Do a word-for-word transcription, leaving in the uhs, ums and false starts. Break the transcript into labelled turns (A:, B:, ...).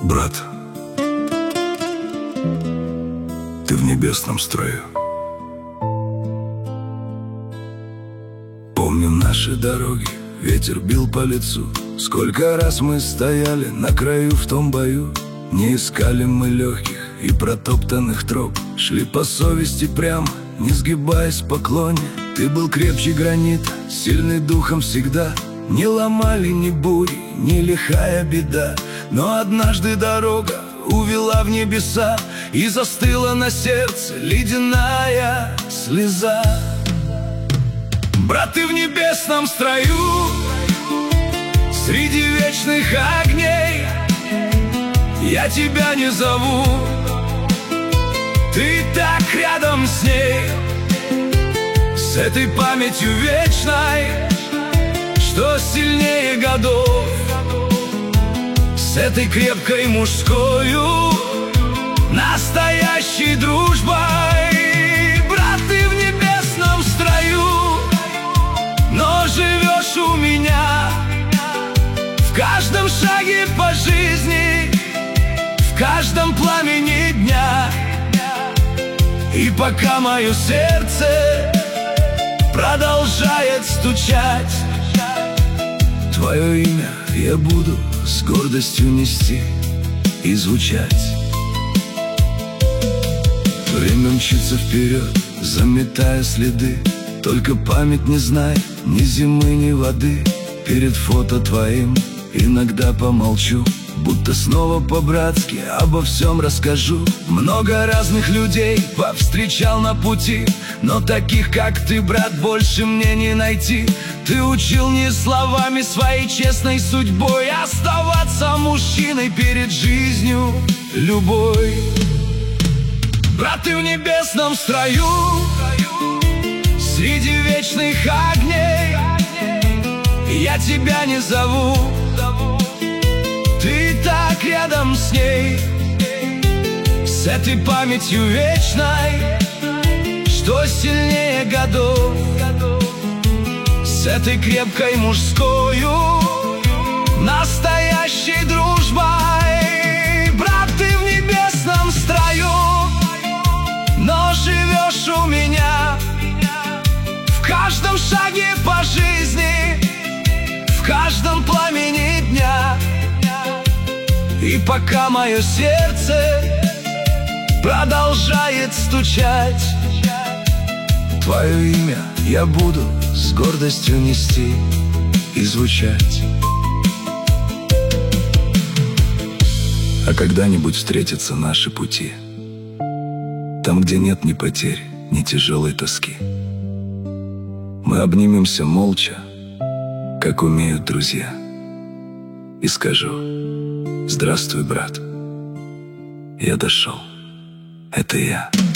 A: Брат, ты в небесном строю. Помню наши дороги, ветер бил по лицу. Сколько раз мы стояли на краю в том бою. Не искали мы легких и протоптанных троп. Шли по совести прямо, не сгибаясь в поклоне. Ты был крепче гранита, сильный духом всегда. Не ломали ни бури, ни лихая беда. Но однажды дорога увела в небеса, и застыла на сердце ледяная слеза. Брат, ты в небесном строю, среди вечных огней. Я тебя не зову, ты так рядом с ней, с этой памятью вечной, что сильнее годов, с этой крепкой мужскою, настоящей дружбой. Брат, ты в небесном строю, но живешь у меня в каждом шаге по жизни, в каждом пламени дня. И пока мое сердце продолжает стучать, твое имя я буду с гордостью нести и звучать. Время мчится вперед, заметая следы. Только память не знает ни зимы, ни воды. Перед фото твоим иногда помолчу, будто снова по-братски обо всем расскажу. Много разных людей повстречал на пути, но таких, как ты, брат, больше мне не найти. Ты учил не словами своей честной судьбой оставаться мужчиной перед жизнью любой. Брат, ты в небесном строю, среди вечных огней. Я тебя не зову, ты так рядом с ней, с этой памятью вечной, что сильнее годов, с этой крепкой мужскою, настоящей дружбой. Брат, ты в небесном строю, но живешь у меня в каждом шаге по жизни, в каждом пламени дня. И пока мое сердце продолжает стучать, твое имя я буду с гордостью нести и звучать. А когда-нибудь встретятся наши пути, там, где нет ни потерь, ни тяжелой тоски. Мы обнимемся молча, как умеют друзья, и скажу: здравствуй, брат, я дошел, это я.